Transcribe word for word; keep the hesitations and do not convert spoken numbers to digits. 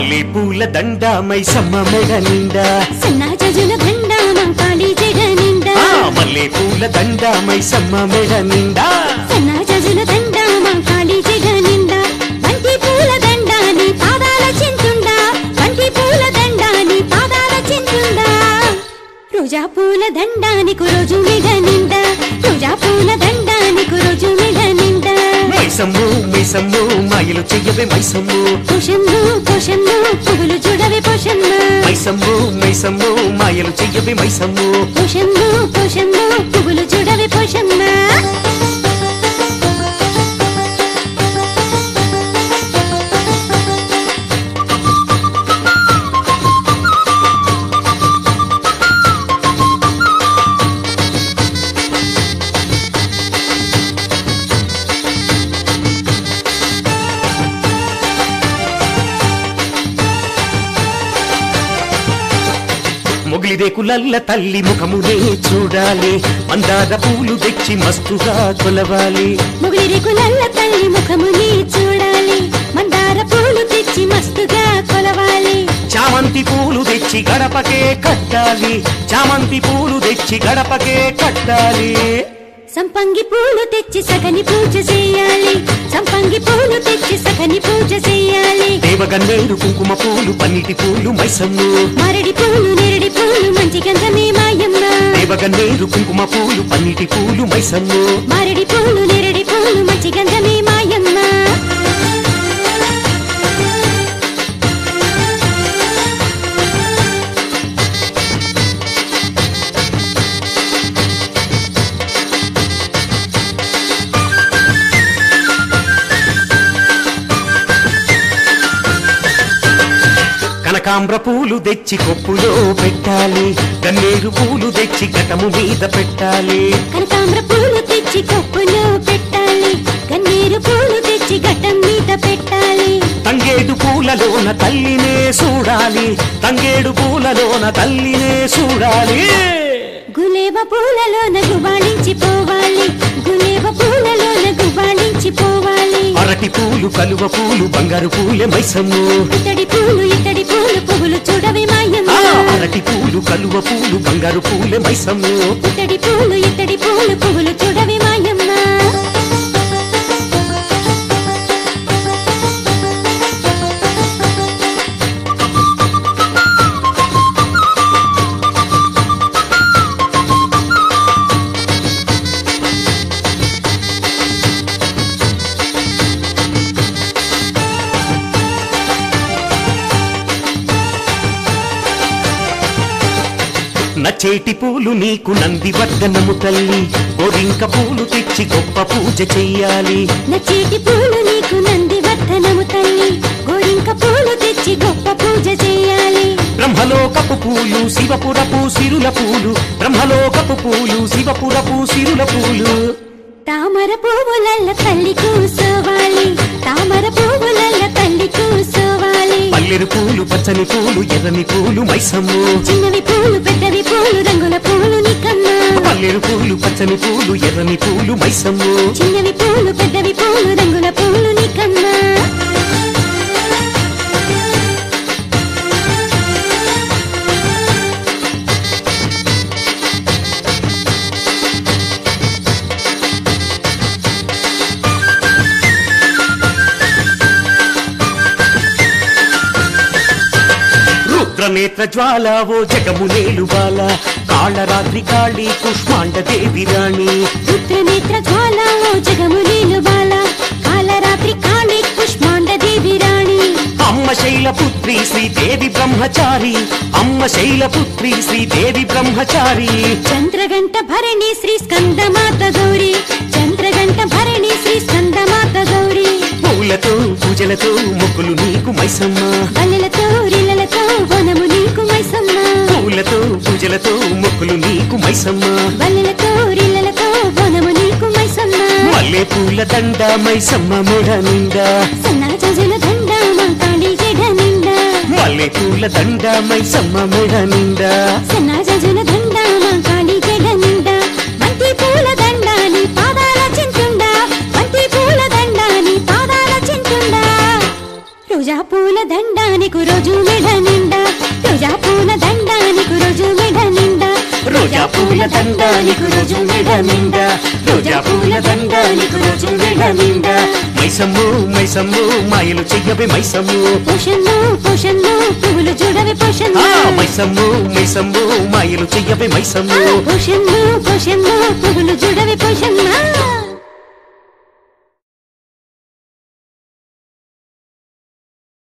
మల్లె పూల దండ మైసమ్మ మెడ నిండా సన్నాజజుల దండ మంకాళి జడ నిండా మల్లె పూల దండ మైసమ్మ మెడ నిండా సన్నాజజుల దండ మంకాళి జడ నిండా బంతి పూల దండ నీ పాదాల చింతుండా బంతి పూల దండ నీ పాదాల చింతుండా రోజా పూల దండ నీకు రోజు మెడ నిండా రోజా పూల దండ నీకు రోజు మెడ నిండా మైసమ్ము మైసమ్ము మాయలు చెయ్యవే మైసమ్ము పోషమ్ము పోషమ్ము పువ్వులు చూడవే పోషమ్మ మైసమ్ము మైసమ్ము మాయలు చెయ్యవే మైసమ్ము పోషమ్ము పోషమ్ము పువ్వులు చూడవే పోషమ్మ మొగిలిరేకులల్ల తల్లి ముఖమునే చూడాలి మందార పూలు తెచ్చి మస్తుగా కొలవాలి మొగిలిరేకులల్ల తల్లి ముఖమునే చూడాలి మందార పూలు తెచ్చి మస్తుగా కొలవాలి చామంతి పూలు తెచ్చి గడపకే కట్టాలి చామంతి పూలు తెచ్చి గడపకే కట్టాలి సంపంగి పూలు తెచ్చి సగని పూజ చేయాలి సంపంగి పూలు తెచ్చి సగని పూజ చేయాలి దేవగన్నేరు కుంకుమ పూలు పన్నిటి పూలు మైసమ్ము మరడి పూలు నెరడి పూలు మంచి గంధమే మాయమ్మ దేవగన్నేరు కుంకుమ పూలు పన్నిటి పూలు మైసమ్ము మరడి పూలు నెరడి పూలు మంచి గంధమే మాయమ్మ కనకాంబ్ర పూలు తెచ్చి కొప్పులో పెట్టాలి గన్నేరు పూలు తెచ్చి ఘటము మీద పెట్టాలి కనకాంబ్ర పూలు తెచ్చి కొప్పులో పెట్టాలి గన్నేరు పూలు తెచ్చి ఘటం మీద పెట్టాలి తంగేడు పూలలోన తల్లినే చూడాలి తంగేడు పూలలోన తల్లినే చూడాలి గులేబ పూలలోన గుబాళించి పోవాలి గులేబ పూలలోన గుబాళించి పోవాలి అరటి పూలు కలువ పూలు బంగారు పూలే మైసమ్ము ఇతడి పూలు ఇతడి పూలు పువ్వులు చూడవే మాయమ్మ అరటి పూలు కలువ పూలు బంగారు పూలే మైసమ్ము ఇతడి పూలు ఇతడి పూలు పువ్వులు చూడవే మాయమ్మ నచేటి పూలు నీకు నంది వర్ధనము తల్లి గోరింక పూలు తెచ్చి గొప్ప పూజ చెయ్యాలి నచేటి పూలు నీకు నంది వర్ధనము తల్లి గోరింక పూలు తెచ్చి గొప్ప పూజ చేయాలి బ్రహ్మలోకపు పూలు శివపురపు సిరుల పూలు బ్రహ్మలోకపు పూలు శివపురపు సిరుల పూలు తామర పువ్వులల్ల తల్లి కూసోవాలి తామర పువ్వులల్ల తల్లి కూసోవాలి పల్లెరు పూలు పచ్చని పూలు ఎర్రని పూలు మైసమ్ము చిన్నవి పూలు పెద్దవి పూలు రంగుల పూలు నీకన్నా పల్లెరు పూలు పచ్చని పూలు ఎర్రని పూలు మైసమ్ము చిన్నవి పూలు పెద్దవి పూలు రంగుల పూలు నీకన్నా నేత్ర జ్వాల ఓ జగము నేలు బాల కాళరాత్రి కాళీ కుష్మాండ దేవి రాణి రుద్రనేత్ర జ్వాల ఓ జగము నేలు బాల కాళరాత్రి కాళీ కుష్మాండ దేవి రాణి అమ్మ శైలపుత్రి శ్రీదేవి బ్రహ్మచారి అమ్మ శైలపుత్రి శ్రీదేవి బ్రహ్మచారి చంద్రగంట భరణి శ్రీ స్కందమాత గౌరి చంద్రగంట భరణి శ్రీ స్కందమాత గౌరి పూలతో పూజలతో మొక్కులు నీకు మైసమ్మ బల్లెలతో రిల్లలతో వనము నీకు మైసమ్మ పూలతో పూజలతో మొక్కులు నీకు మైసమ్మ బల్లెలతో రిల్లలతో వనము నీకు మైసమ్మ మల్లె పూల దండ మైసమ్మ మెడ నిండా సన్నాజజుల దండ మంకాళి జడ నిండా మల్లె పూల దండ మైసమ్మ మెడ నిండా సన్నాజజుల దండ మంకాళి జడ నిండా బంతి పూల దండ నీ పాదాల చింతుండా బంతి పూల దండ నీ పాదాల చింతుండా రోజా పూల దండ నీకు రోజు రోజా పూల దండ నీకు రోజు మెడ నిండా రోజా పూల దండ నీకు రోజు మెడ నిండా మైసమ్ము మైసమ్ము మాయలు చెయ్యవే మైసమ్ము పోషన్ను పోషన్ను పువ్వులు చూడవే పోషన్ను మైసమ్ము మైసమ్ము మాయలు చెయ్యవే మైసమ్ము పోషన్ను పోషన్ను పువ్వులు చూడవే పోషన్ను